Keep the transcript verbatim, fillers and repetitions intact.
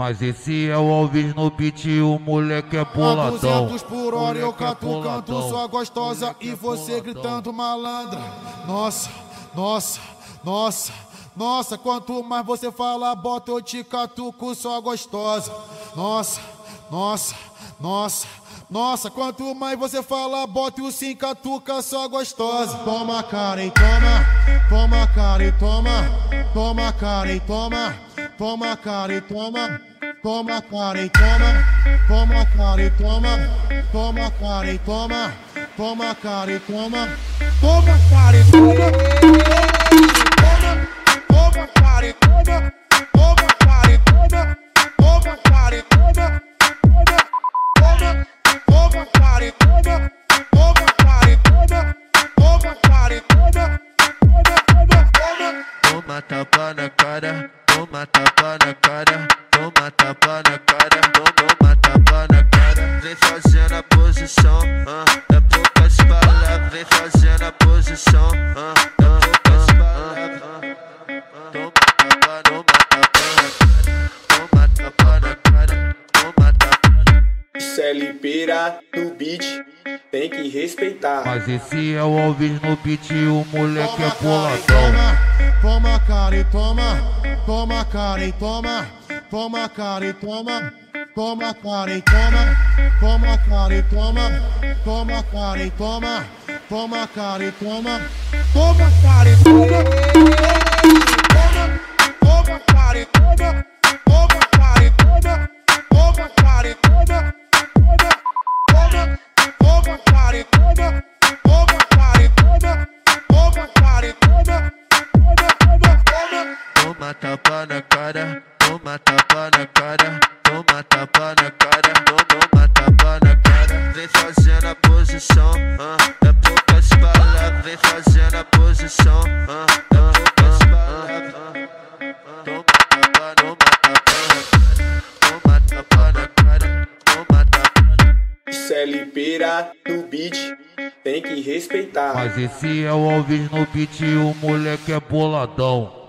Mas esse é o Alves no beat, o moleque é boladão. A duzentos por hora eu catucando sua gostosa e você gritando malandra. Nossa, nossa, nossa, nossa, quanto mais você fala, bota eu te catuco sua gostosa. Nossa, nossa, nossa, nossa, quanto mais você fala, bota o sim catuca sua gostosa. Toma cara e toma, toma cara e toma, toma cara e toma, toma cara e toma. Toma cara e toma, toma cara e toma, toma cara e toma, toma cara e toma, toma cara e toma, toma cara e toma, toma cara e toma, toma cara e toma, toma cara e toma, toma cara e toma, toma cara e toma, toma tapa na cara, toma tapa na cara. Toma tapa na cara, toma tapa na cara. Vem fazendo a posição, ah, é poucas palavras. Vem fazendo a posição, ah, é poucas palavras. Toma tapa, toma tapa na cara, toma tapa na cara. Isso é Lipeira no beat, tem que respeitar. Mas esse é o Alves no beat, o moleque é boladão. Toma cara e toma, toma cara e toma. Toma cara e toma, toma cara e toma, toma cara e toma, toma cara e toma, toma cara e toma, toma cara e toma, toma cara e toma, toma cara e toma, toma cara e toma, toma cara e toma, toma cara e toma, toma cara e toma, toma tapa na cara. Toma tapa na cara, toma tapa na cara, toma tapa na cara. Vem fazendo a posição, ah, é poucas palavras. Vem fazendo a posição, ah, é poucas palavras. Toma tapa, toma tapa na cara, toma tapa na cara. Isso é Lipeira no beat, tem que respeitar. Mas esse é o Alves no beat, o moleque é boladão.